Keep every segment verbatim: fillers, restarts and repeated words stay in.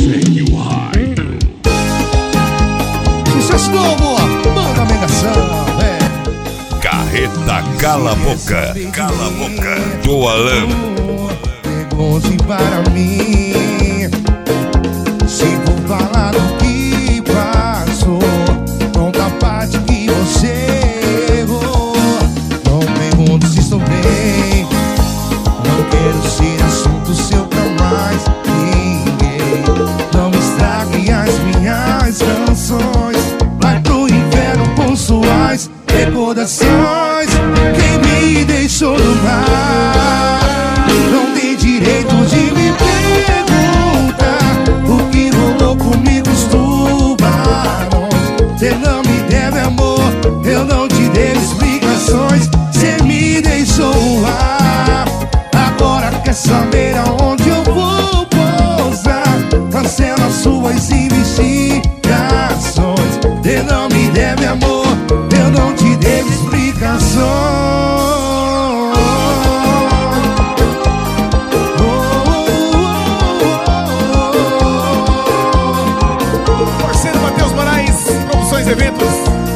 Take you high. Sucesso novo, manda a negação, é. Carreta Cala a Boca, Cala a Boca do Alan. Pergunte para mim se vou falar do que passou, conta a parte que você errou. Não pergunto se estou bem, não quero ser assunto seu pra mais ninguém. Não estrague as minhas canções, vai pro inferno com suas recordações. Quem me deixou no mar não tem direito de me perguntar o que rolou comigo, os tubarões. Cê não me deve amor, eu não te devo explicações. Cê me deixou lá, agora quer saber aonde eu vou pousar. Cancela suas investigações. Cê não me deve amor, eu não te devo explicações. Parceiro Matheus Moraes, Produções e Eventos.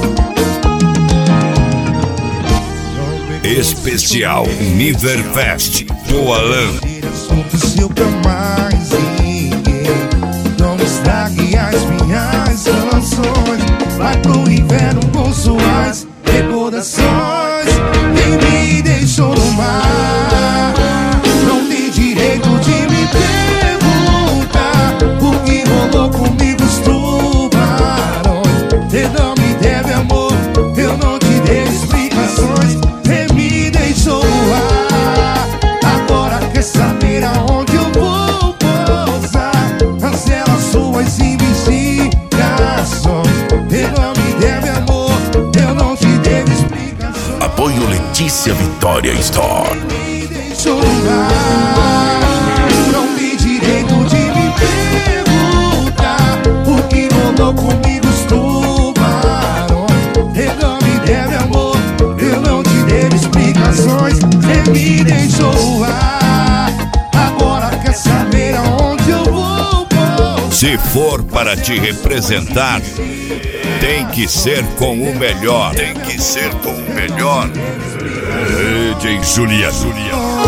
Especial Niverfest do Alan. Assunto seu pra mais ninguém. Não estrague as minhas canções, vai pro inferno com suas recordações. Quem me deixou no mar não tem direito de me perguntar o que rolou comigo, os tubarões. Cê não me deve amor, eu não te devo explicações. Cê me deixou lá, agora quer saber aonde eu vou pousar. Cancela suas investigações. Cê não me deve amor, eu não te devo explicações. Apoio Letícia Vitória Store. Me deixou lá, não tem direito de me perguntar o que rolou comigo, os tubarões. Cê não me deve amor, eu não te devo explicações. Cê me deixou lá, agora quer saber aonde eu vou pousar. Se for para te representar, tem que ser com o melhor. Tem que ser com o melhor. D J Juliano.